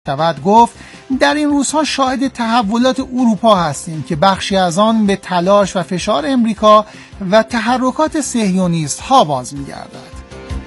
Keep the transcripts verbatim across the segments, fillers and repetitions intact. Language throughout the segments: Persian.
شود گفت در این روزها شاهد تحولات اروپا هستیم که بخشی از آن به تلاش و فشار امریکا و تحرکات صهیونیست ها باز می‌گردد.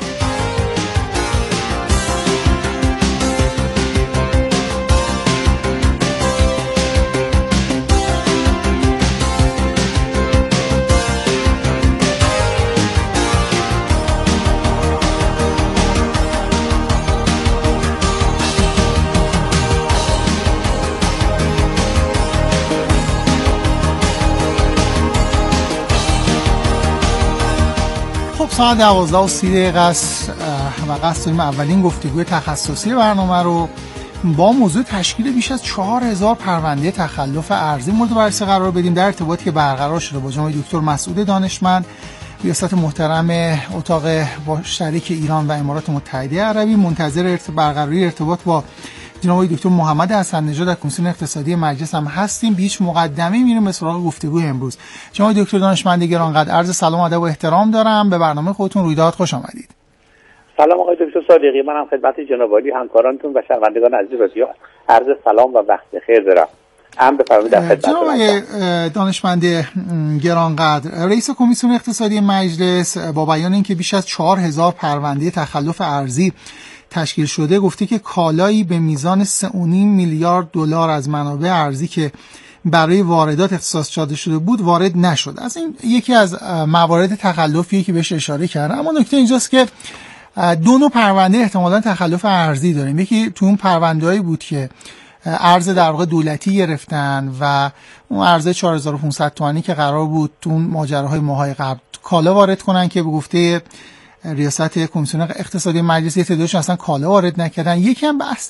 ساعت دوازده و سی دقیقه است و قصد داریم اولین گفتگوی تخصصی برنامه رو با موضوع تشکیل بیش از چهار هزار پرونده تخلف ارضی مورد بررسی قرار بدیم، در ارتباطی که برقرار شده با جناب دکتر مسعود دانشمند، ریاست محترم اتاق با شریک ایران و امارات متحده عربی. منتظر برقراری ارتباط با جناب دکتر محمد حسن نژاد از کمیسیون اقتصادی مجلس هم هستیم. به هیچ مقدمه‌ای میریم به سراغ گفتگوی امروز. جناب دکتر دانشمند گرانقدر، عرض سلام و ادب و احترام دارم. به برنامه خودتون رویداد خوش آمدید. سلام آقای دکتر صادقی، منم خدمت جناب عالی همکارانتون و شنوندگان عزیز رادیو عرض سلام و وقت بخیر دارم. هم بفرمایید در خدمت. جناب دانشمند گرانقدر، رئیس کمیسیون اقتصادی مجلس با بیان اینکه بیش از چهار هزار پرونده تخلف ارضی تشکیل شده گفته که کالایی به میزان سه و نیم میلیارد دلار از منابع ارزی که برای واردات اختصاص داده شده بود وارد نشد. از این یکی از موارد تخلفی که بهش اشاره کردم. اما نکته اینجاست که دو نوع پرونده احتمالاً تخلف ارزی داریم. یکی تو اون پرونده‌ای بود که ارز در واقع دولتی گرفتن و اون ارز چهار هزار و پانصد تومانی که قرار بود تو اون ماجراهای ماهای قبل کالا وارد کنن که به گفته ریاست کمیسیون اقتصادی مجلس یه تعدادشون اصلا کالا وارد نکردن. یکی هم بحث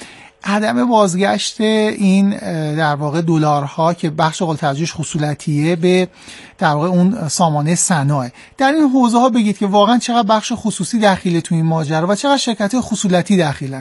عدم بازگشت این در واقع دلارها که بخش قابل توجهش خصولتیه به در واقع اون سامانه صنایع. در این حوزه ها بگید که واقعا چقدر بخش خصوصی دخیله تو این ماجرا و چقدر شرکت‌های خصولتی دخیلن؟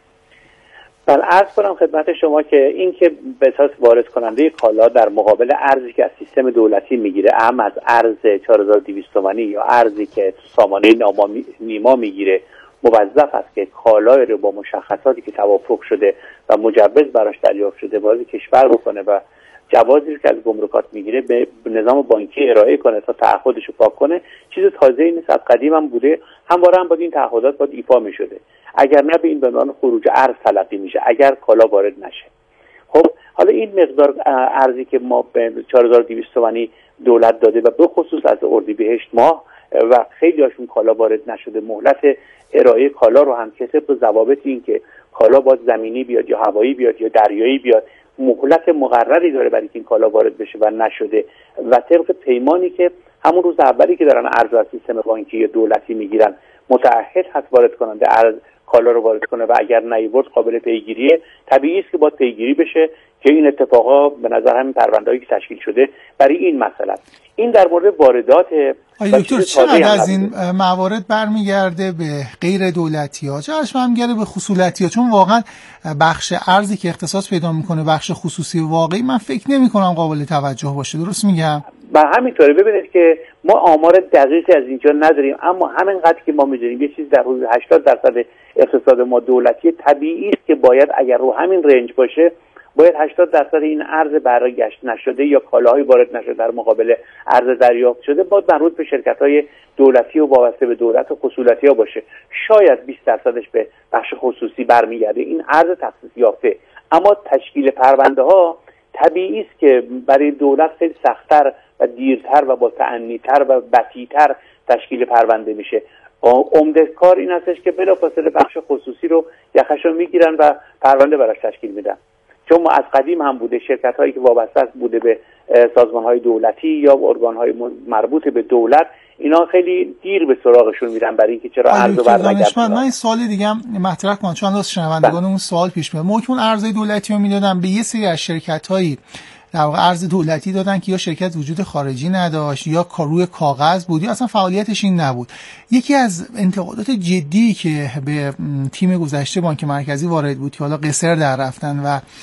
بله، عرض کنم خدمت شما که این که به اساس وارد کننده کالا در مقابل ارزی که از سیستم دولتی میگیره، اهم از ارز چهار هزار و دویست تومانی یا ارزی که سامانه نیما میگیره، موظف است که کالای رو با مشخصاتی که توافق شده و مجوز براش دریافت شده وارد کشور بکنه و جوازی که از گمرکات میگیره به نظام بانکی ارائه کنه تا تعهدش رو پاک کنه. چیز تازه‌ای نیست، از قدیم هم بوده، همواره هم باید این تعهدات باید ایفا میشده. اگر نه به این به عنوان خروج ارز تلقی میشه اگر کالا وارد نشه. خب حالا این مقدار ارزی که ما به چهار هزار و دویست تومانی دولت داده و به خصوص از اردیبهشت ماه و خیلی هاشون کالا وارد نشده، مهلت ارائه کالا رو هم کسب به ضوابط این که کالا باید زمینی بیاد یا هوایی بیاد یا دریایی بیاد، مهلت مقرری داره برای این کالا وارد بشه و نشده و طبق پیمانی که همون روز اولی که دارن ارز از سیستم بانکی دولتی میگیرن متعهد هست وارد کننده ارز کالا رو وارد کنه و اگر نیورد قابل پیگیریه. طبیعی است که باید پیگیری بشه که این اتفاقا به نظر همین پرونده‌ای که تشکیل شده برای این مسئله. این در مورد واردات. آقای دکتر چقدر از این موارد برمیگرده به غیر دولتی ها، چقدرش برمیگرده به خصولتی ها؟ چون واقعا بخش ارزی که اختصاص پیدا میکنه بخش خصوصی واقعی من فکر نمی کنم قابل توجه باشه. درست میگم؟ و همینطوره. ببینید که ما آمار دقیقی از اینجا نداریم، اما همینقدر که ما میدونیم یه چیز در حدود هشتاد درصد اقتصاد ما دولتی. طبیعی است که باید اگر رو همین رنج باشه باید هشتاد درصد این ارز برگشت نشده یا کالاهای وارد نشده در مقابل ارز دریافت شده باید مربوط به شرکت‌های دولتی و وابسته به دولت و خصولتی‌ها باشه. شاید بیست درصدش به بخش خصوصی برمیگرده، این ارز تخصیص یافته. اما تشکیل پرونده‌ها طبیعی است که برای دولت خیلی سخت‌تر و دیرتر و با تأنی‌تر و بطی‌تر تشکیل پرونده میشه. عمده کار این هستش که بلافاصله بخش خصوصی رو یخشون میگیرن و پرونده براش تشکیل میدن. چون ما از قدیم هم بوده شرکت هایی که وابسته بوده به سازمان های دولتی یا ارگان های مربوط به دولت، اینا خیلی دیر به سراغشون میرن برای اینکه چرا ارزو برنگردن. من این سوال دیگه هم مطرح کنم چون از شنوندگان اون سوال پیش میاد. ما چون ارزهای دولتی رو میدادن به یه سری از شرکت هایی در واقع ارز دولتی دادن که یا شرکت وجود خارجی نداشت یا روی کاغذ بود یا اصلا فعالیتش این نبود. یکی از انتقادات جدی که به تیم گذشته بانک مرکزی وارد بود که حالا قصر در رفتن و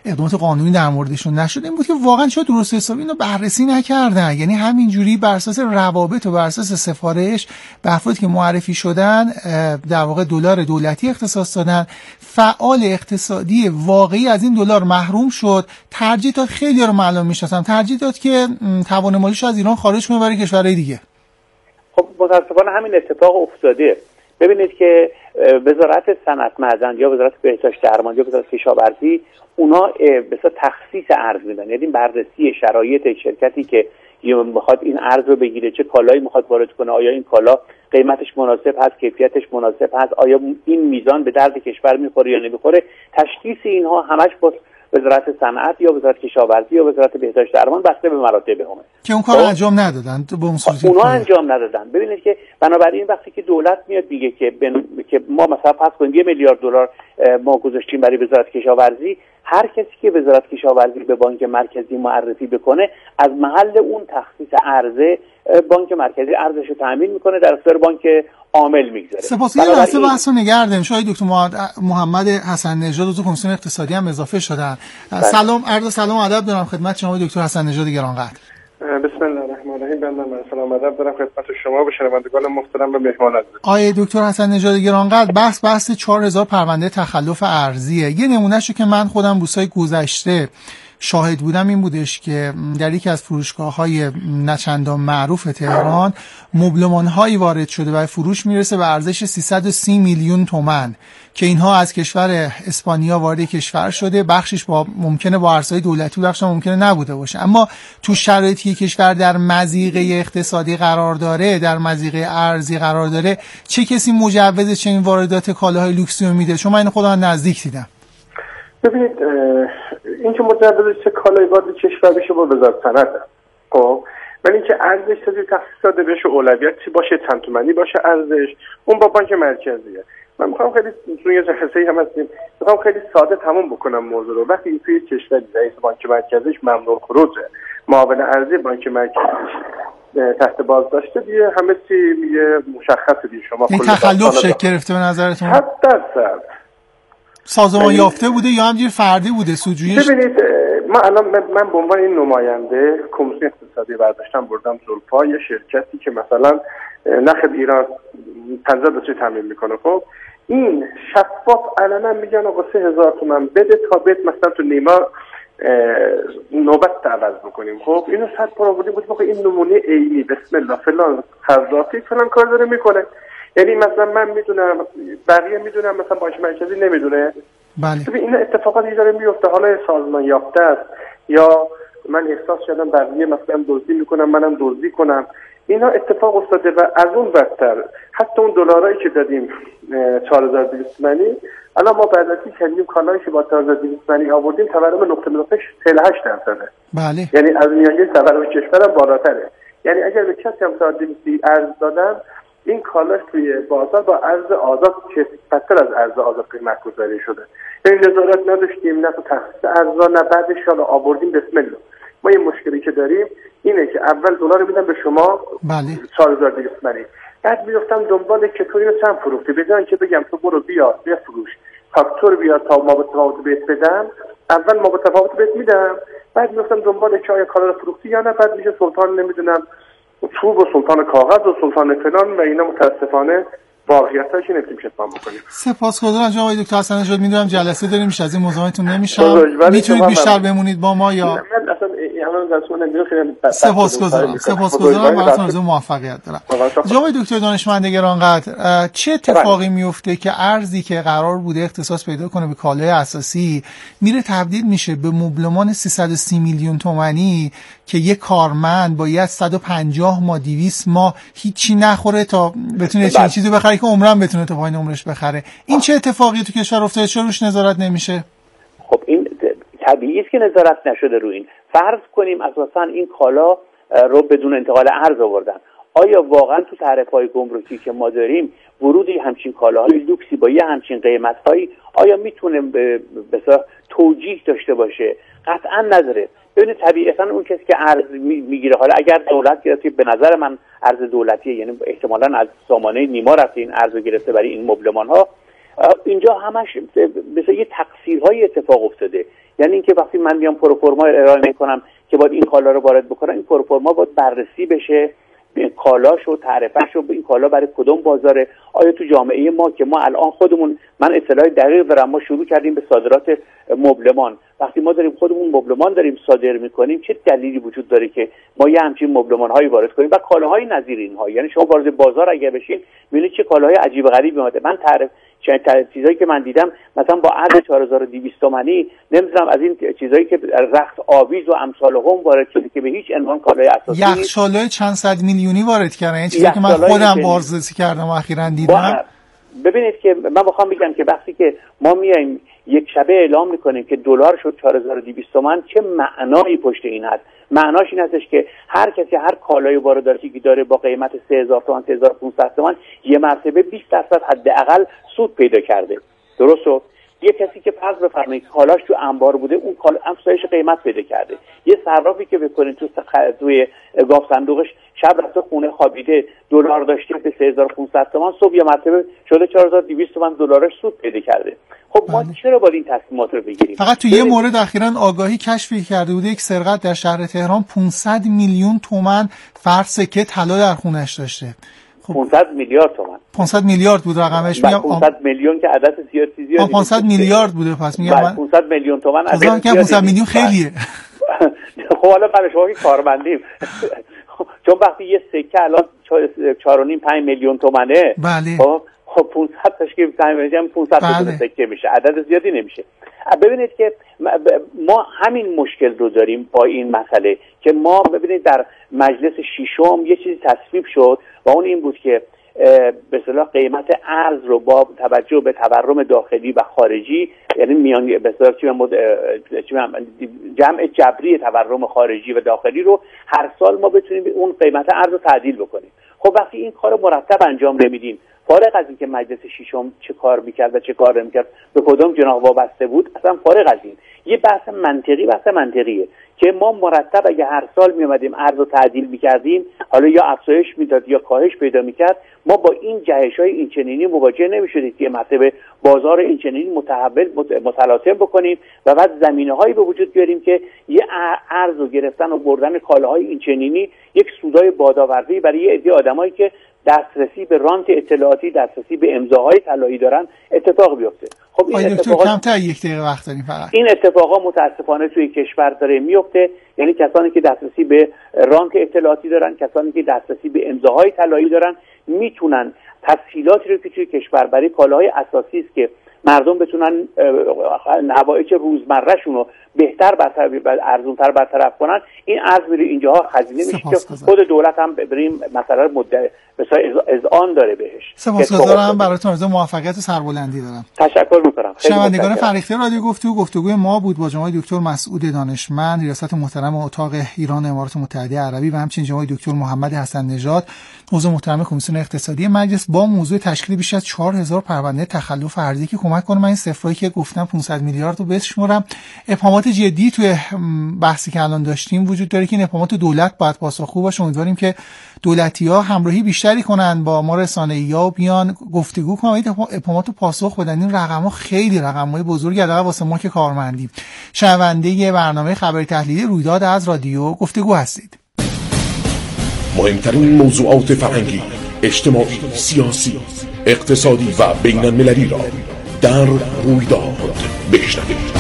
اقدامات قانونی در موردشون نشد این بود که واقعا چرا درست حسابی اینو بررسی نکردن، یعنی همینجوری بر اساس روابط و بر اساس سفارش به افرادی که معرفی شدن در واقع دلار دولتی اختصاص دادن. فعال اقتصادی واقعی از این دلار محروم شد، ترجیح داد، خیلی رو معلوم میشناسم، ترجیح داد که توان مالیش از ایران خارج کنه برای کشورهای دیگه. خب متاسفانه همین اتفاق افتاده. ببینید که وزارت صنعت معدن یا وزارت بهداشت درمان یا وزارت کشاورزی اونا به اصطلاح تخصیص ارز میدن، یعنی بررسی شرایط شرکتی که میخواد این ارز رو بگیره چه کالایی میخواد وارد کنه، آیا این کالا قیمتش مناسب هست، کیفیتش مناسب هست، آیا این میزان به درد کشور میخوره یا نمیخوره. تشخیص اینها همش با وزارت صنعت یا وزارت کشاورزی یا وزارت بهداشت درمان بسته به مراتب همه که اون کار انجام ندادن، به اون صورت اونا انجام ندادن. ببینید که بنابراین وقتی که دولت میاد میگه که بن... که ما مثلا فرض کنیم یه میلیارد دلار ما گذاشتیم برای وزارت کشاورزی، هر کسی که وزارت کشاورزی به بانک مرکزی معرفی بکنه از محل اون تخصیص ارزه بانک مرکزی ارزش رو تامین میکنه، در اختیار بانک عامل میگذاره. سپاس. یه لحظه بحثو نگه داریم. شاید دکتر محمد حسن نژاد عضو کمیسیون اقتصادی هم اضافه شدن. سلام، عرض سلام و ادب دارم خدمت شما دکتر حسن نژاد گرانقدر. بسم الله الرحمن الرحیم. بنده من سلام ادب دارم خدمت شما و شنوندگان محترم و مهمان عزیز. آیه دکتر حسن نژاد گرانقدر، بحث بحث چهار هزار پرونده تخلف ارزیه. یه نمونهشو که من خودم روزهای گذشته شاهد بودم این بودش که در یکی از فروشگاه‌های نچندان معروف تهران مبلمان‌هایی وارد شده و فروش میرسه به ارزش سیصد و سی میلیون تومان که اینها از کشور اسپانیا وارد کشور شده، بخشش با ممکنه با ارزهای دولتی، بخشش ممکنه نبوده باشه. اما تو شرایطی که کشور در مضیقه اقتصادی قرار داره، در مضیقه ارزی قرار داره، چه کسی مجوز چنین واردات کالاهای لوکسی رو میده؟ چون من اینو خودم نزدیک دیدم. ببینید اینکه مجوز چه کالایی وارد کشور بشه با وزارت صنعت، خب ولی اینکه ارزش تخصیص داده بشه، اولویت چی باشه، چند تومانی باشه ارزش، اون با بانک مرکزیه. من میخوام خیلی توی یه جلسه‌ای هم هستیم، میخوام خیلی ساده تموم بکنم موضوع رو. وقتی توی کشور رئیس بانک مرکزیش ممنوع خروجه، معاون ارزی بانک مرکزیش تحت بازداشته، دیگه همه چی یه مشخصه دیگه. شما این تخلف شکل گرفته به نظرتون؟ صد درصد سازمان یافته بوده یا همجوری فردی بوده سوجویش؟ ببینید ما الان من به عنوان این نماینده کمیسیون اقتصادی برداشتم بردم زلفا، یه شرکتی که مثلا نخ ایران پنجاه درصد تامین میکنه، خب این شفاف علنا میگن آقا سه هزار تومان بده تا بهت مثلا تو نیما نوبت عوض بکنیم. خب اینو صد بار آوردیم بود که این نمونه عینی بسم الله فلان قراردادی فلان کار داره میکنه. یعنی مثلا من میدونم، بقیه میدونم، مثلا بانک مرکزی نمیدونه. بله. ببین این اتفاقاتی داره میفته، حالا سازمان یافته است یا من احساس کردم بقیه مثلا دزدی میکنم منم دزدی کنم، اینا اتفاق افتاده. و از اون بدتر حتی اون دلارایی که دادیم چهار هزار و دویست تومانی، الان ما بررسی کردیم کالایی که با چهار هزار و دویست تومانی آوردیم تورم نقطه نقطه چهل و هشت درصده. بله. یعنی از میانگین تورم کشورم بالاتره. یعنی اگر به کسی هم چهار هزار و دویست ارز دادم، این کالاش توی بازار با ارز آزاد که بدتر از ارز آزاد قیمت گذاری شده. یعنی نظارت نداشتیم، نه تو تخصیص ارزا، نه بعدش حالا آوردیم بسم الله. ما یه مشکلی که داریم اینه که اول دلار میدم به شما، بله، چهار هزار و دویست تومانی، بعد میگفتم دنبال چطوری رو چند فروختی، بدون که بگم تو برو بیا بفروش، فاکتور بیا تا ما به تفاوت بهت بدم، اول ما به تفاوت بهت میدم، بعد میگفتم دنبال که آیا کالا رو فروختی یا نه، بعد میشه سلطان نمیدونم چوب و سلطان کاغذ و سلطان فلان و اینا. متاسفانه واقعیتش اینه که نمیشه فهم بکنیم. سپاسگزارم جناب آقای دکتر حسن نژاد. میدونم جلسه داریم، از این موضوعاتون نمیشم. میتونید بیشتر بمونید با ما یا من اصلا الان دستون نمیدونم. خیلی سپاسگزارم. سپاسگزارم براتون آرزوی موفقیت دارم. جناب آقای دکتر دانشمند گرانقدر، چه اتفاقی میفته که ارزی که قرار بوده اختصاص پیدا کنه به کالای اساسی میره تبدیل میشه به مبلمان سیصد و سی میلیون تومانی که یک کارمند باید صد و پنجاه ما دویست ما هیچی نخوره تا بتونه چه چیزی بخره که عمرم بتونه تا پایین عمرش بخره؟ این چه اتفاقی تو کشور افتاده؟ چرا روش نظارت نمیشه؟ خب این طبیعیه که نظارت نشده رو این. فرض کنیم اساسا این کالا رو بدون انتقال ارز آوردن. آیا واقعا تو تعرفه‌های گمرکی که ما داریم ورودی همچین کالاهای لوکسی با یه همچین قیمت‌هایی آیا میتونه به اصطلاح توجیه داشته باشه؟ قطعا نداره. ببینید طبیعتا اون کسی که ارز میگیره، حالا اگر دولت گرفته، به نظر من ارز دولتیه، یعنی احتمالاً از سامانه نیما رفته این ارز رو گرفته برای این مبلمان ها، اینجا همش مثلا یه تقصیرهای اتفاق افتاده. یعنی اینکه وقتی من میام پروفورما ارائه میکنم که باید این کالا رو وارد بکنم، این پروفورما باید بررسی بشه، کالاش و تعرفه‌اش و این کالا برای کدوم بازاره، آیا تو جامعه ما که ما الان خودمون، من اطلاع دقیق دارم، ما شروع کردیم به صادرات مبلمان. وقتی ما داریم خودمون مبلمان داریم صادر میکنیم، چه دلیلی وجود داره که ما یه همچین مبلمان هایی وارد کنیم و کالاهای نظیر اینها؟ یعنی شما وارد بازار اگر بشین میبینید چه کالاهای عجیب غریبی اومده. من تعرف چند چیزایی که من دیدم، مثلا با ارز چهار هزار و دویست تومانی نمیدونم از این چیزایی که رخت آویز و امثال هم وارد شده که به هیچ عنوان کالای اساسی نیست. یخچالای چند صد میلیونی وارد کردن، این چیزی که من خودم بازرسی کردم و اخیراً دیدم. ببینید که من میخوام بگم که وقتی که ما میایم یک شبه اعلام میکنیم که دلار شد چهار هزار و دویست تومان، چه معنایی پشت این هست؟ معناش این هستش که هر کسی هر کالای وارداتی که داره با قیمت سه هزار تومان سه هزار و پانصد تومان یه مرتبه بیست درصد حداقل سود پیدا کرده. درسته؟ یه کسی که فرض بفرمایید کالاش تو انبار بوده، اون کالا افزایش قیمت پیدا کرده. یه صرافی که بکنید تو توی گاف صندوقش شب رفته خونه خوابیده، دلار داشته به سه هزار و پانصد تومان، صبح یه مرتبه شده چهار هزار و دویست تومان دلارش سود پیدا کرده. خب ما بله. چرا باید این تصمیمات رو بگیریم؟ فقط تو یه مورد اخیراً آگاهی کشفی کرده بوده، یک سرقت در شهر تهران پانصد میلیون تومان فرد سکه طلا در خونش داشته. خب پانصد میلیارد تومان. پانصد میلیارد بود رقمش. میگم پانصد میلیون که عدد زیاد زیادی. پانصد میلیارد بوده، پس میگم من پانصد میلیون تومان عدد زیادی. پانصد میلیون خیلیه. خب حالا برای شما که کارمندیم چون وقتی یه سکه الان چهار و نیم پنج میلیون تومانه، بله. خب خب پانصد تاشکیل میشه، پانصد تا سکه میشه، عدد زیادی نمیشه. ببینید که ما همین مشکل رو داریم با این مسئله که ما ببینید در مجلس ششم یه چیزی تصویب شد و اون این بود که به اصطلاح قیمت ارز رو با توجه به تورم داخلی و خارجی، یعنی میان به اصطلاح جمع جبری تورم خارجی و داخلی رو هر سال ما بتونیم اون قیمت ارز رو تعدیل بکنیم. خب وقتی این کار رو مرتب انجام نمیدیم، فارغ از این که مجلس ششم چه کار میکرد و چه کار نمیکرد، به کدوم جناح وابسته بود، اصلا فارغ از این یه بحث منطقی بحث منطقیه که ما مرتب اگه هر سال میومدیم ارز رو تعدیل میکردیم، حالا یا افزایش میداد یا کاهش پیدا میکرد، ما با این جهش‌های اینچنینی مواجه نمیشدیم که مرتبه بازار اینچنینی متحول متلاطم بکنیم و بعد زمینه‌هایی به وجود بیاریم که یه ارز رو گرفتن و بردن کالاهای اینچنینی یک سودای بادآوردی برای یه عده آدمایی که دسترسی به رانت اطلاعاتی، دسترسی به امضاهای طلایی دارن اتفاق بیفته. خب این اتفاقات کمتر یک دقیقه وقت داریم فقط. این اتفاقا متاسفانه توی کشور داره میفته، یعنی کسانی که دسترسی به رانت اطلاعاتی دارن، کسانی که دسترسی به امضاهای طلایی دارن، میتونن تسهیلاتی رو که توی کشور برای کالاهای اساسی است که مردم بتونن حوائج روزمرهشون رو بهتر برطرف ارزونتر برطرف کنن، این ارز میره اینجاها خزینه میشه که خود دولت هم بریم مثلا مدت مثلا اذعان داره بهش. سپاسگزارم براتون، آرزوی موفقیت و سربلندی دارم. تشکر میکنم. شنوندگان فرهیخته رادیو گفتگو، گفتگوی ما بود با جناب دکتر مسعود دانشمند، ریاست محترم اتاق ایران امارات متحده عربی و همچنین جناب دکتر محمد حسن نژاد، عضو محترم کمیسیون اقتصادی مجلس، با موضوع تشکیل بیش از چهار هزار پرونده تخلف ارزی که کمک کنه من این صفرایی که گفتم پانصد میلیارد رو بشمرم. ابهامات جدی توی بحثی که الان داشتیم وجود داره که این ابهامات دولت باید پاسخگو باشه. امیدواریم که دولتی‌ها همراهی بیشتری کنن با ما رسانه‌ای‌ها و بیان گفتگو کنن، این ابهامات رو پاسخ بدن. این رقم‌ها خیلی رقم‌های بزرگی حداقل واسه ما که کارمندیم. شنونده برنامه خبری تحلیلی رویداد از رادیو گفتگو هستید. مهمترین موضوعات فرهنگی، اجتماعی، سیاسی، اقتصادی و بین‌المللی را در رویداد بشنوید.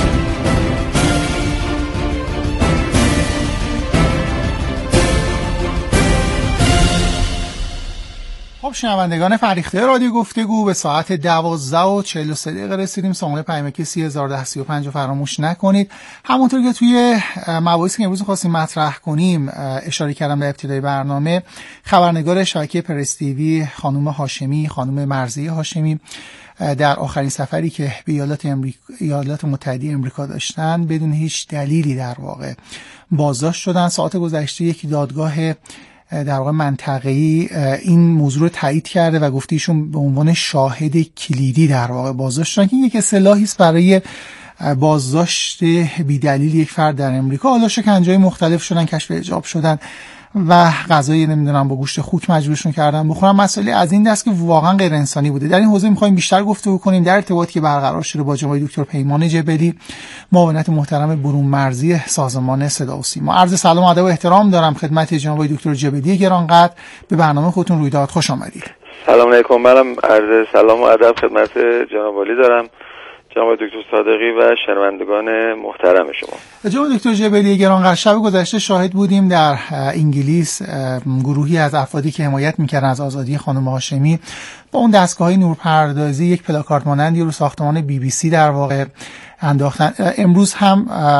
خب شنوندگان فرهیخته رادیو گفتگو، به ساعت دوازده و چهل و سه دقیقه رسیدیم. سامانه پیامکی سی هزار و ده سی و پنج رو فراموش نکنید. همونطور که توی مباحثی که امروز خواستیم مطرح کنیم اشاره کردم در ابتدای برنامه، خبرنگار شبکه پرس تیوی خانم هاشمی، خانم مرضیه هاشمی، در آخرین سفری که به ایالات, امریک... ایالات متحده امریکا داشتن بدون هیچ دلیلی در واقع بازداشت شدن. ساعت گذشته یک دادگاه در واقع منطقه‌ای این موضوع رو تایید کرده و گفته ایشون به عنوان شاهد کلیدی در واقع بازداشت شدن، که یک اصطلاحی است برای بازداشت بی‌دلیل یک فرد در امریکا. حالا شکنجه‌های مختلف شدن، کشف حجاب شدن و غذای نمیدونم با گوشت خوک مجبورشون کردن بخورن. مسئله از این دست که واقعا غیر انسانی بوده. در این حوزه می‌خوایم بیشتر گفتگو کنیم در ارتباطی که برقرار شده با جناب دکتر پیمان جبلی، معاونت محترم برون مرزی سازمان صدا و سیما. عرض سلام و ادب و احترام دارم خدمت جناب دکتر جبلی گرانقدر. به برنامه خودتون رویداد خوش آمدید. سلام علیکم. منم عرض سلام و ادب خدمت جناب عالی دارم، جناب دکتر صادقی و شنوندگان محترم شما. جناب دکتر جبلی گرانقدر، شب گذشته شاهد بودیم در انگلیس گروهی از افرادی که حمایت میکردن از آزادی خانم هاشمی با اون دستگاه‌های نورپردازی یک پلاکارد مانندی رو ساختمان بی بی سی در واقع انداختن. امروز هم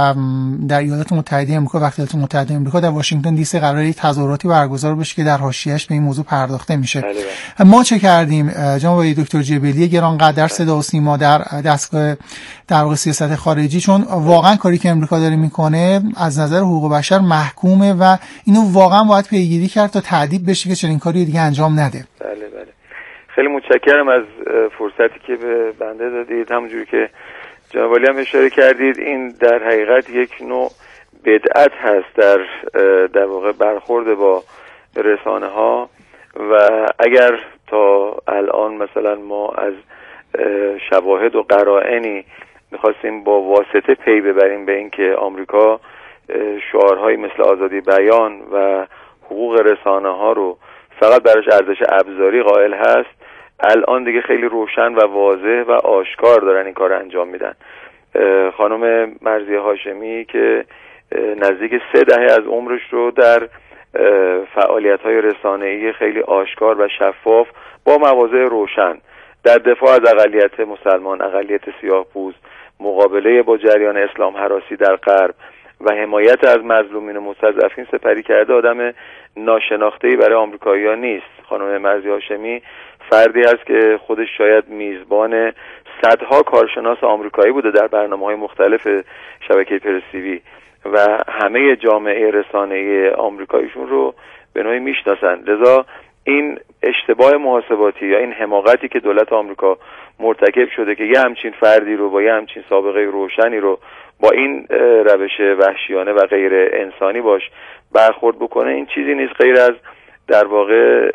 در ایالات متحده آمریکا و ایالات متحده آمریکا در واشنگتن دی سی قراره یک تظاهراتی برگزار بشه که در حاشیه‌اش به این موضوع پرداخته میشه. بله. ما چه کردیم جناب دکتر جبلی گرانقدر در صدا و سیما در دستگاه در واقع سیاست خارجی، چون واقعا کاری که امریکا داره میکنه از نظر حقوق بشر محکومه و اینو واقعا باید پیگیری کرد تا تعدیب بشه که چنین کاری دیگه انجام نده. بله بله. خیلی متشکرم از فرصتی که به بنده دادید. همونجوری که جناب عالی هم اشاره کردید، این در حقیقت یک نوع بدعت هست در در واقع برخورد با رسانه ها و اگر تا الان مثلا ما از شواهد و قرائنی میخواستیم با واسطه پی ببریم به اینکه آمریکا شعارهایی مثل آزادی بیان و حقوق رسانه ها رو فقط براش ارزش ابزاری قائل هست، الان دیگه خیلی روشن و واضح و آشکار دارن این کار انجام میدن. خانم مرضیه هاشمی که نزدیک سه دهه از عمرش رو در فعالیت‌های رسانه‌ای خیلی آشکار و شفاف با مواضع روشن در دفاع از اقلیت مسلمان، اقلیت سیاه‌پوست، مقابله با جریان اسلام هراسی در غرب و حمایت از مظلومین و مستضعفین سپری کرده، آدم ناشناخته‌ای برای آمریکایی‌ها نیست. خانم مرضیه هاشمی فردی است که خودش شاید میزبان صدها کارشناس آمریکایی بوده در برنامه‌های مختلف شبکه پرس تیوی و همه جامعه رسانه‌ای آمریکاییشون رو به نوعی میشناسن. لذا این اشتباه محاسباتی یا این حماقتی که دولت آمریکا مرتکب شده که یه همچین فردی رو با یه همچین سابقه روشنی رو با این روش وحشیانه و غیر انسانی باش برخورد بکنه، این چیزی نیست غیر از در واقع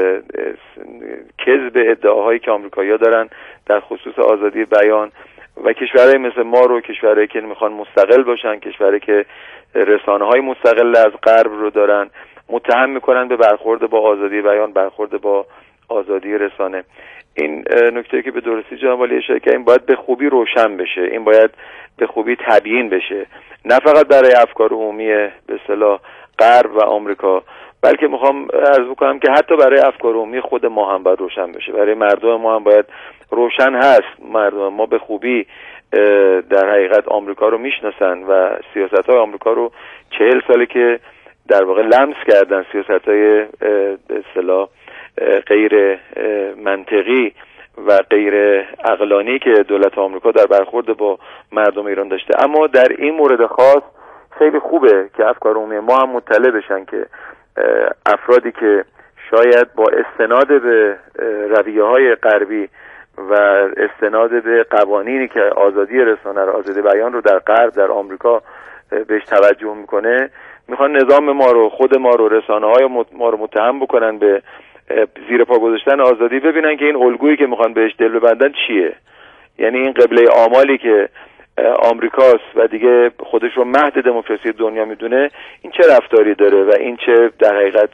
کذب ادعاهایی که آمریکایی‌ها دارن در خصوص آزادی بیان و کشورهای مثل ما رو، کشورهایی که میخوان مستقل باشن، کشورهایی که رسانه‌های مستقل از غرب رو دارن، متهم میکنن به برخورد با آزادی بیان، برخورد با آزادی رسانه. این نکته که به درستی جناب عالی اشاره کردن باید به خوبی روشن بشه، این باید به خوبی تبیین بشه، نه فقط برای افکار عمومی به اصطلاح غرب و آمریکا، بلکه میخوام عرض بکنم که حتی برای افکار عمومی خود ما هم باید روشن بشه، برای مردم ما هم باید روشن هست. مردم ما به خوبی در حقیقت آمریکا رو میشناسن و سیاست‌های آمریکا رو چهل ساله که در واقع لمس کردن، سیاست‌های به اصطلاح غیر منطقی و غیر عقلانی که دولت آمریکا در برخورد با مردم ایران داشته. اما در این مورد خاص خیلی خوبه که افکار عمومی ما هم مطلع بشن که افرادی که شاید با استناد به رویه‌های غربی و استناد به قوانینی که آزادی رسانه رو، آزادی بیان رو در غرب، در آمریکا بهش توجه میکنه، میخوان نظام ما رو، خود ما رو، رسانه‌های ما رو متهم بکنن به زیر پا گذاشتن آزادی، ببینن که این الگویی که میخوان بهش دل ببندن چیه. یعنی این قبله آمالی که آمریکاست و دیگه خودش رو مهد دموکراسی دنیا میدونه، این چه رفتاری داره و این چه در حقیقت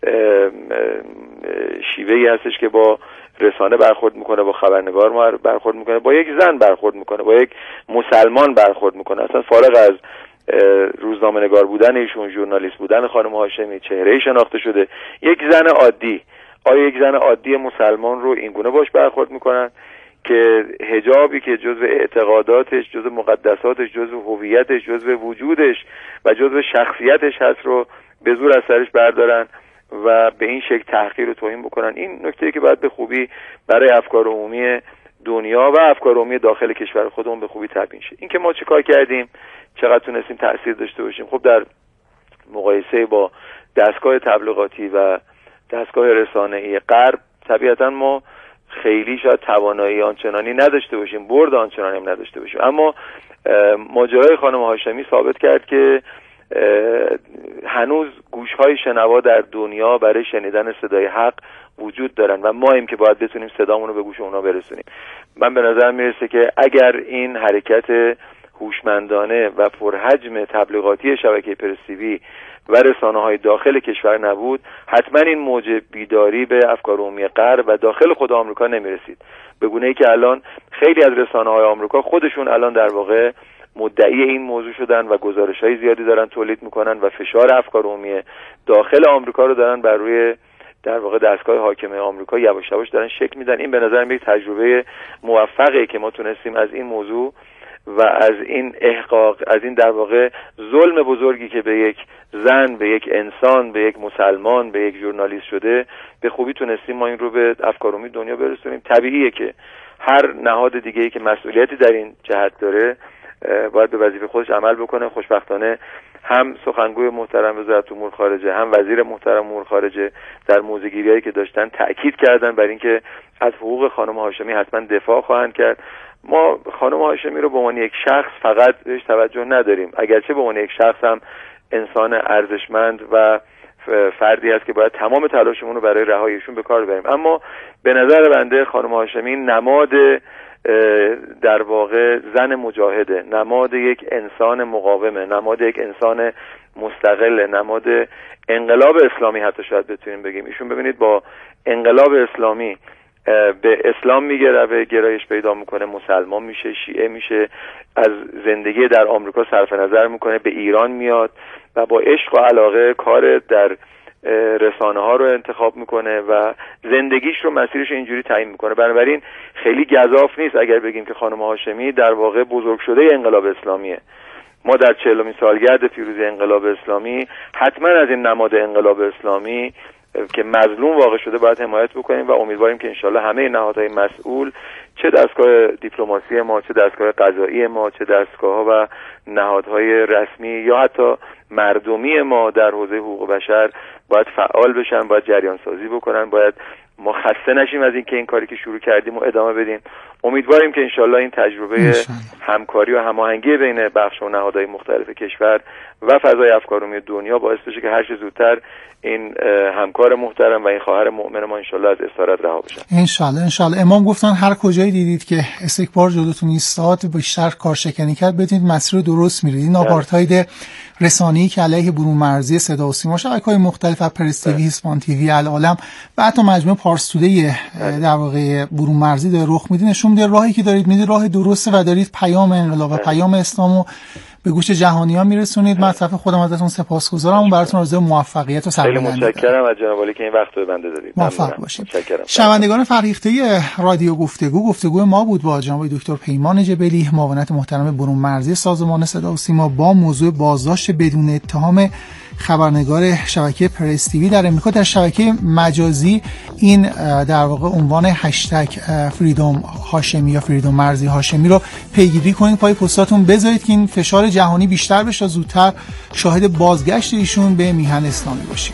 شیوهی هستش که با رسانه برخورد میکنه، با خبرنگار برخورد میکنه، با یک زن برخورد میکنه، با یک مسلمان برخورد میکنه. اصلا فارغ از روزنامه نگار بودن ایشون، ژورنالیست بودن خانم هاشمی، چهره‌ای شناخته شده، یک زن عادی، آیا یک زن عادی مسلمان رو اینگونه باش برخورد میکنن که حجابی که جزو اعتقاداتش، جزو مقدساتش، جزو هویتش، جزو وجودش و جزو شخصیتش هست رو به زور از سرش بردارن و به این شکل تحقیر و توهین بکنن؟ این نکته‌ای که باید به خوبی برای افکار عمومی دنیا و افکار عمومی داخل کشور خودمون به خوبی تبیین شه. این که ما چه کار کردیم، چقدر تونستیم تأثیر داشته باشیم، خب در مقایسه با دستگاه تبلیغاتی و دستگاه رسانه‌ای غرب طبیعتاً ما خیلی شاید توانایی آنچنانی نداشته باشیم، برد آنچنانی هم نداشته باشیم، اما ماجرای خانم هاشمی ثابت کرد که هنوز گوش‌های شنوا در دنیا برای شنیدن صدای حق وجود دارن و ما ایم که باید بتونیم صدامون رو به گوش اونا برسونیم. من به نظر میرسه که اگر این حرکت هوشمندانه و پرحجم تبلیغاتی شبکه پرس‌تیوی و رسانه‌های داخل کشور نبود، حتما این موج بیداری به افکار عمومی غرب و داخل خود آمریکا نمی‌رسید. به گونه‌ای که الان خیلی از رسانه‌های آمریکا خودشون الان در واقع مدعی این موضوع شدن و گزارش‌های زیادی دارن تولید میکنن و فشار افکار عمومی داخل آمریکا رو دارن بر روی در واقع دستگاه حاکمه آمریکا یواش یواش دارن شکل میدن. این به نظر میاد تجربه موفقه که ما تونستیم از این موضوع و از این احقاق، از این در واقع ظلم بزرگی که به یک زن، به یک انسان، به یک مسلمان، به یک ژورنالیست شده، به خوبی تونستیم ما این رو به افکار عمومی دنیا برسونیم. طبیعیه که هر نهاد دیگه‌ای که مسئولیتی در این جهت داره باید به وظیفه خودش عمل بکنه. خوشبختانه هم سخنگوی محترم وزارت امور خارجه، هم وزیر محترم امور خارجه در موضع‌گیری‌هایی که داشتن تأکید کردن بر اینکه از حقوق خانم هاشمی حتما دفاع خواهند کرد. ما خانم هاشمی رو به عنوان یک شخص فقط بهش توجه نداریم، اگرچه به عنوان یک شخص هم انسان ارزشمند و فردی است که باید تمام تلاشمون رو برای رهاییشون به کار ببریم، اما به نظر بنده خانم هاشمی نماد در واقع زن مجاهده، نماد یک انسان مقاومه، نماد یک انسان مستقله، نماد انقلاب اسلامی حتی شاید بتونیم بگیم. ایشون ببینید با انقلاب اسلامی به اسلام میگره، به گرایش پیدا میکنه، مسلمان میشه، شیعه میشه، از زندگی در آمریکا صرف نظر میکنه، به ایران میاد و با عشق و علاقه کار در رسانه ها رو انتخاب میکنه و زندگیش رو، مسیرش رو اینجوری تعیین میکنه. بنابراین خیلی گزاف نیست اگر بگیم که خانم هاشمی در واقع بزرگ شده انقلاب اسلامیه. ما در چهلمین سالگرد پیروزی انقلاب اسلامی حتما از این نماد انقلاب اسلامی که مظلوم واقع شده باید حمایت بکنیم و امیدواریم که انشالله همه نهادهای مسئول، چه دستگاه دیپلماسی ما، چه دستگاه قضایی ما، چه دستگاه‌ها و نهادهای رسمی یا حتی مردمی ما در حوزه حقوق بشر باید فعال بشن، باید جریان سازی بکنن، باید ما خسته نشیم از این که این کاری که شروع کردیم و ادامه بدیم. امیدواریم که انشالله این تجربه انشالله. همکاری و هماهنگی بین بخش و نهادهای مختلف کشور و فضای افکار عمومی دنیا باعث بشه که هر چه زودتر این همکار محترم و این خواهر مؤمن ما انشالله از اسارت رها بشن. انشالله انشالله. امام گفتن هر کجایی دیدید که استکبار جلوتون ایستاد، بیشتر کارشکنی کرد، بدونید مسیر درست میرید. این آپارتاید رسانه‌ای که علیه برون مرزی صدا و سیما، شبکه‌های مختلف از پرستیوی، اسپان تیوی، العالم و حتی مجموعه پارس تودی در واقع برون مرزی داره رخ میده، نشون میده راهی که دارید میرید راه درسته و دارید پیام انقلاب و پیام اسلامو به گوش جهانیان میرسونید. من طرف خودم ازتون سپاسگزارم و براتون آرزوی موفقیت و سربلندی. خیلی متشکرم از جناب عالی که این وقت رو بنده دادید. موفق باشید. شنوندگان فرهیخته رادیو گفتگو، گفتگو ما بود با جناب دکتر پیمان جبلی، معاونت محترم برون مرزی سازمان صدا و سیما، با موضوع بازداشت بدون اتهام خبرنگار شبکه پرستیوی در امریکا. در شبکه مجازی این در واقع عنوان هشتگ فریدم هاشمی یا فریدم مرزی هاشمی رو پیگیری کنید، پای پستاتون بذارید که این فشار جهانی بیشتر بشه، زودتر شاهد بازگشت ایشون به میهن اسلامی باشیم.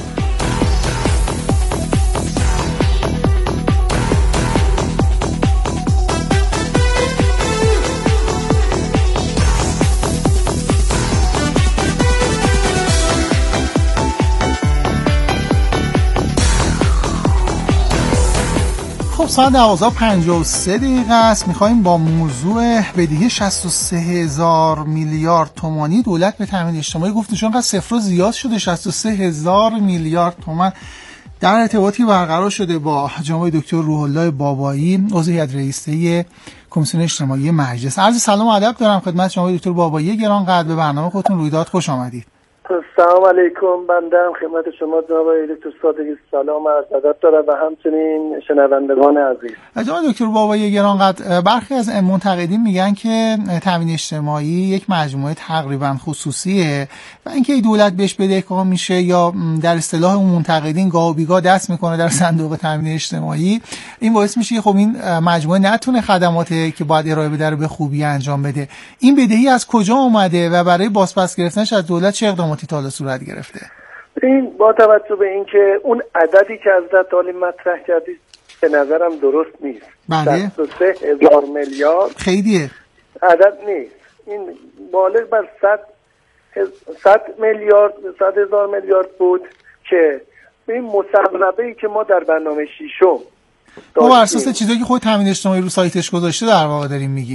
ساعت دوازده و پنجاه و سه دقیقه است. میخواییم با موضوع بدهی شصت و سه هزار میلیارد تومانی دولت به تامین اجتماعی گفتیم، چون انقدر صفر زیاد شده شصت و سه هزار میلیارد تومان، در ارتباطی برقرار شده با جناب دکتر روح الله بابایی، عضو هیئت رئیسه کمیسیون اجتماعی مجلس. عرض سلام و ادب دارم خدمت جناب دکتر بابایی گرانقدر. به برنامه خودتون رویداد خوش آمدید. سلام علیکم. بنده هم خدمت شما جناب دکتر صادقی سلام و عرض ادب دارم و همچنین شنوندگان عزیز. جناب دکتر بابایی گرانقدر، برخی از منتقدین میگن که تامین اجتماعی یک مجموعه تقریبا خصوصیه و اینکه دولت بهش بدهکار میشه یا در اصطلاح اون منتقدین گاه و بیگاه دست میکنه در صندوق تامین اجتماعی، این باعث میشه که خب این مجموعه نتونه خدماتی که باید ارائه بده رو به خوبی انجام بده. این بدهی از کجا اومده و برای بازپس گرفتنش از دولت چه اقداماتی تا حالا صورت گرفته؟ این با توجه به اینکه اون عددی که حضرت عالی مطرح کردید به نظرم درست نیست. بله. شصت و سه هزار میلیارد خیلیه. عدد نیست. این بالغ بر صد میلیارد صد هزار میلیارد بود که این مصوبه‌ای که ما در برنامه ششم ما بر اساس چیزایی که خود تامین اجتماعی رو سایتش گذاشته در واقع داریم میگیم.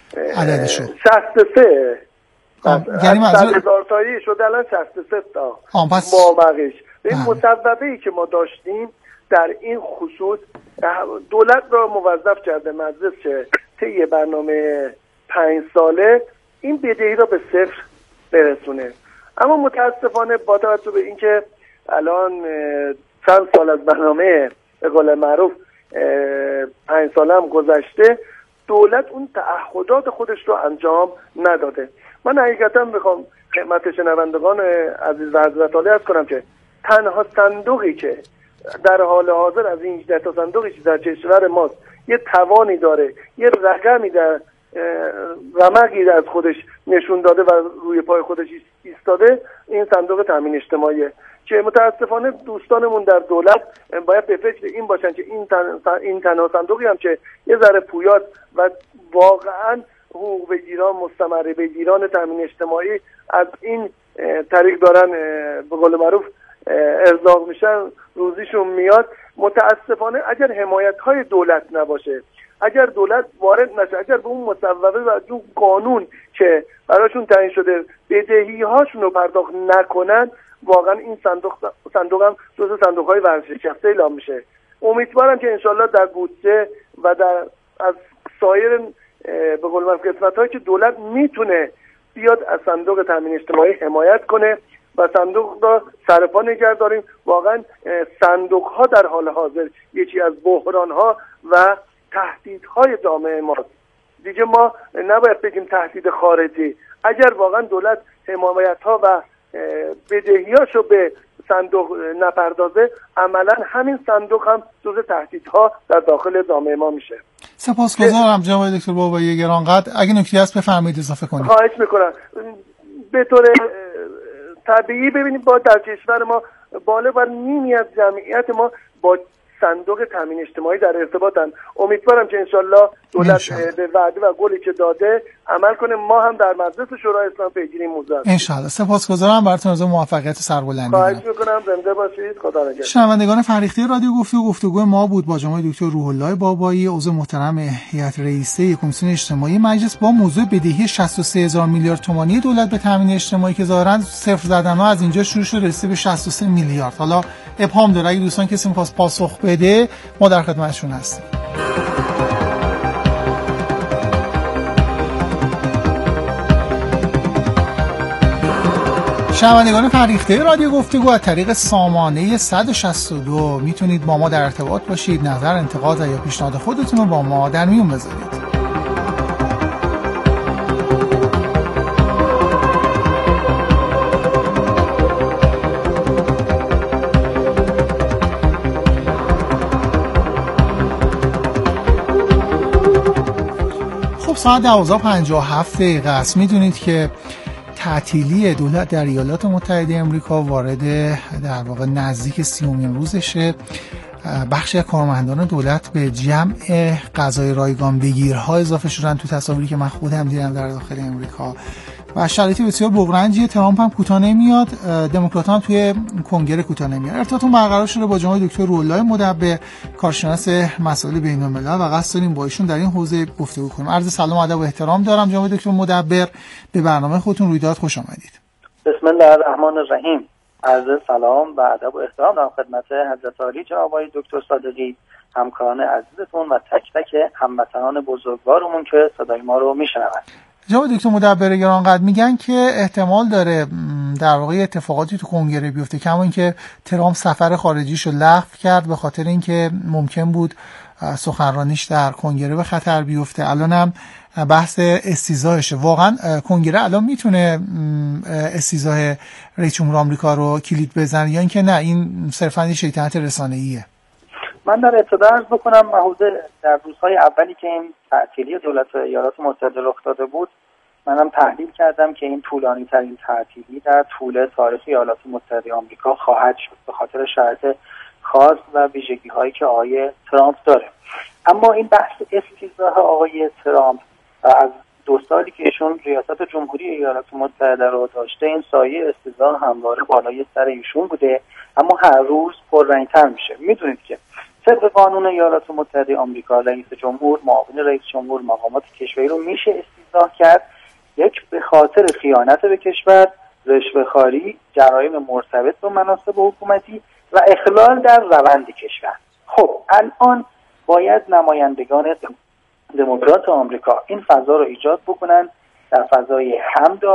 عددشو شصت و سه یعنی صد هزار تایی شده الان شصت و سه تا پس... با بقیش. به این مصوبه‌ای که ما داشتیم در این خصوص دولت را موظف کرده مجلس که طی برنامه پنج ساله این بدهی را به صفر برسونه. اما متاسفانه با توجه به اینکه الان چند سال از برنامه به قول معروف پنج ساله هم گذشته، دولت اون تعهدات خودش رو انجام نداده. من حقیقتا میخوام خدمت شنوندگان عزیز و حضرت عالی عرض کنم که تنها صندوقی که در حال حاضر از این هجده تا صندوقی که در کشور ماست یه توانی داره، یه رقمی در رمقی از خودش نشون داده و روی پای خودش ایستاده، این صندوق تامین اجتماعیه که متاسفانه دوستانمون در دولت باید به فکر این باشن که این تن این تنها صندوقی هم که یه ذره پویاد و واقعا حقوق بگیران، مستمره بگیران تامین اجتماعی از این طریق دارن به قول معروف ارزاق میشن، روزیشون میاد. متاسفانه اگر حمایت‌های دولت نباشه، اگر دولت وارد نشه، اگر به اون مصوبه و اون قانون که براشون تعیین شده بدهی هاشون رو پرداخت نکنن، واقعا این صندوق صندوق هم جزو صندوق‌های ورشکسته اعلام میشه. امیدوارم که انشالله در بودجه و در از سایر به قول معروف قسمت‌هایی که دولت میتونه بیاد از صندوق تامین اجتماعی حمایت کنه و صندوق را سرپا نگه داریم. واقعا صندوق‌ها در حال حاضر یکی از بحران‌ها و تهدیدهای جامعه ماست. دیگه ما نباید بگیم تهدید خارجی. اگر واقعا دولت حمایت‌ها و بدهیاشو به صندوق نپردازه، عملا همین صندوق هم جزو تهدیدها در داخل جامعه ما میشه. سپاسگزارم جناب دکتر بابایی گرانقدر. اگه نکته هست بفرمایید اضافه کنید. خواهش میکنم. به طور طبیعی ببینید با در کشور ما بالا بر نیمی از جمعیت ما با صندوق تامین اجتماعی در ارتباطن. امیدوارم که انشالله دولت به وعده و قولی که داده عمل کنه. ما هم در مجلس شورای اسلامی پیگیری موضوع هستیم. انشالله. سپاسگزارم براتون از موفقیت سربلندی. خواهش میکنم. زنده باشید. خدا نگهدار. شنوندگان فرهیخته رادیو گفتگو گفتگو ما بود با جناب دکتر روح الله بابایی، عضو محترم هیئت رئیسه کمیسیون اجتماعی مجلس، با موضوع بدهی شصت و سه هزار میلیارد تومانی دولت به تامین اجتماعی که ظاهرا صفر زدن‌ها از اینجا شروع شده رسیده به شصت و سه میلیارد. حالا ابهام داره، اگه دوستان کسی می‌خواست پاسخ بده ما در خدمتشون هستیم. شنوندگان فرهیخته رادیو گفتگو از طریق سامانه صد و شصت و دو میتونید با ما در ارتباط باشید، نظر، انتقاد یا پیشنهاد خودتون رو با ما در میون بذارید. ساعت دوازده و پنجاه و هفت دقیقه است. میدونید که تعطیلی دولت در ایالات متحده امریکا وارد در واقع نزدیک سیومین روزشه. بخشی از کارمندان دولت به جمع غذای رایگان بگیرها اضافه شدن تو تصاویری که من خودم دیدم در داخل امریکا و شرایط بسیار بغرنجی. ترامپ هم کوتاه نمیاد، دموکرات هم توی کنگره کوتاه نمیاد. ارتباطمون برقرار شده با جناب دکتر روح الله مدبر، کارشناس مسائل بین‌الملل و قصد داریم با ایشون در این حوزه گفتگو کنیم. عرض سلام و ادب و احترام دارم جناب دکتر مدبر، به برنامه خودتون رویداد خوش آمدید. بسم الله الرحمن الرحیم. عرض سلام و ادب و احترام دارم خدمت حضرت عالی جناب آقای دکتر صادقی، همکاران عزیزتون و تک تک هموطنان بزرگوارمون که صدای ما رو میشنوند. جناب دکتر مدبر گرانقدر، میگن که احتمال داره در واقع اتفاقاتی تو کنگره بیفته، کما اینکه ترامپ سفر خارجیشو لغو کرد به خاطر اینکه ممکن بود سخنرانیش در کنگره به خطر بیفته. الانم بحث استیضاحشه. واقعا کنگره الان میتونه استیضاح رئیس جمهور آمریکا رو کلید بزنه یا اینکه نه این صرفاً یه شیطنت رسانه‌ایه؟ من در ابتدا عرض بکنم محوزه در روزهای اولی که این تعطیلی دولت ایالات متحده رخ داده بود، منم تحلیل کردم که این طولانی ترین تعطیلی در طول تاریخ ایالات متحده آمریکا خواهد شد به خاطر شرایط خاص و ویژگی هایی که آقای ترامپ داره. اما این بحث استیضاح آقای ترامپ از دو سالی که ایشون ریاست جمهوری ایالات متحده رو داشته، این سایه استیضاح همواره بالای سر ایشون بوده، اما هر روز پررنگ‌تر میشه. میدونید که طبق قانون ایالات متحده آمریکا رئیس جمهور، معاون رئیس جمهور، مقامات کشوری رو میشه استیضاح کرد. یک، به خاطر خیانت به کشور، رشوه‌خواری، جرایم مرتبط با مناصب حکومتی و اخلال در روند کشور. خب الان باید نمایندگان دموکرات آمریکا این فضا رو ایجاد بکنن، در فضای حمد